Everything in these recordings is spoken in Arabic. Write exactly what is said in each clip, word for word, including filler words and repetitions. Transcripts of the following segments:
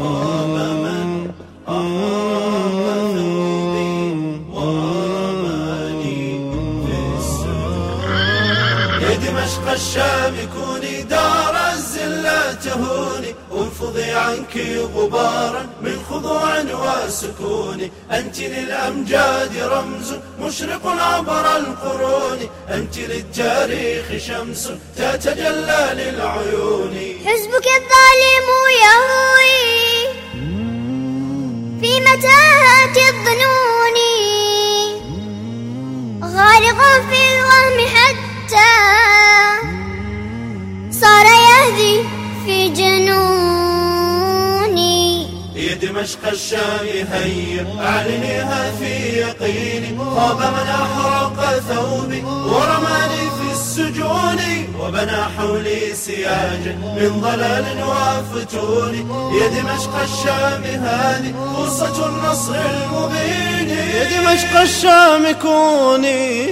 خاب من أحرق ثوبي ورماني في السجون. يا دمشق الشام كوني دار الزلة تهوني، وانفضي عنك غبارا من خضوع وسكون. أنت للأمجاد رمز مشرق عبر القرون، أنت للتاريخ شمس تتجلى للعيون. حزبك الظالم يهوي في متاهات الظنون، غارق في الوهم حتى صار يهدي في جنوني. يا دمشق الشام هيا أعلنيها في يقيني، خاب من أحرق ثوبي ورماني في السجون، وبنى حولي سياجا من ضلال وفتون. يا دمشق الشام هذه فرصة النصر المبين. يا دمشق الشام كوني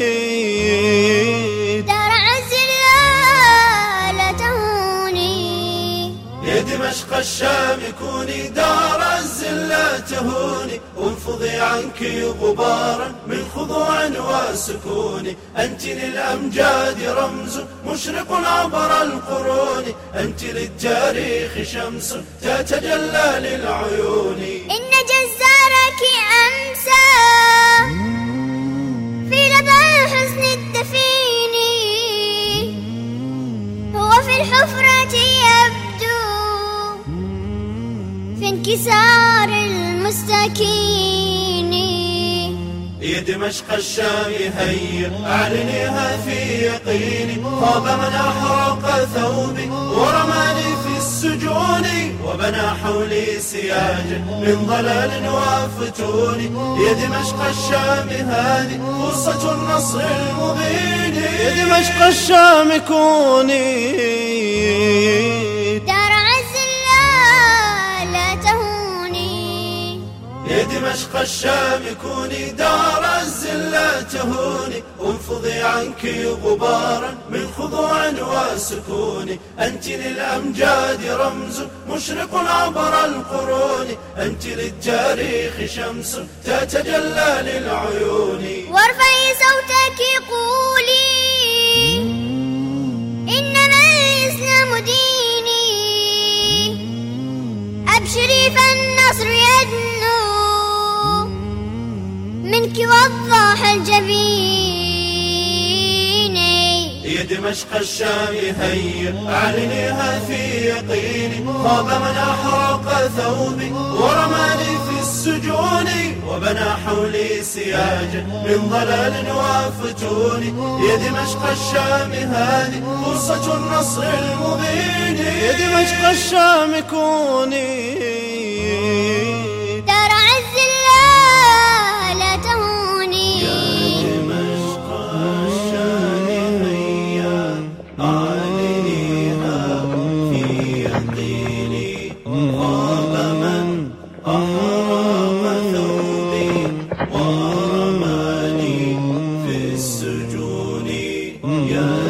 دار عز لا تهوني. يا دمشق الشام كوني دار الزلة تهوني، وانفضي عنك غبارا من خضوع وسكون. أنت للأمجاد رمز مشرق عبر القرون، أنت للتاريخ شمس تتجلى للعيون. إن جزارك أمسى في لظى الحزن الدفين، هو في الحفرة يبدو في انكسار المستكين. يا دمشق الشام هيا أعلنيها في يقيني، خاب من أحرق ثوبي ورماني في السجون، وبنى حولي سياجا من ضلال وفتون. يا دمشق الشام هذه فرصة النصر المبين. يا دمشق الشام كوني دار عز لا تهوني. يا دمشق الشام كوني دار الزلة تهوني، وانفضي عنك غبارا من خضوع وسكون. أنت للأمجاد رمز مشرق عبر القرون، أنت للتاريخ شمس تتجلى للعيون. وارفعي صوتك قولي إنما الإسلام ديني، أبشري فالنصر يدنو منك وضاح الجبين. يا دمشق الشام هيا أعلنيها في يقيني، خاب من أحرق ثوبي ورماني في السجون، وبنى حولي سياجا من ضلال وفتون. يا دمشق الشام هذه فرصة النصر المبين. يا دمشق الشام كوني دار عز لا تهوني. يا دمشق الشام هيا أعلنيها في يقيني، خاب من أحرق ثوبي ورماني في السجون. يا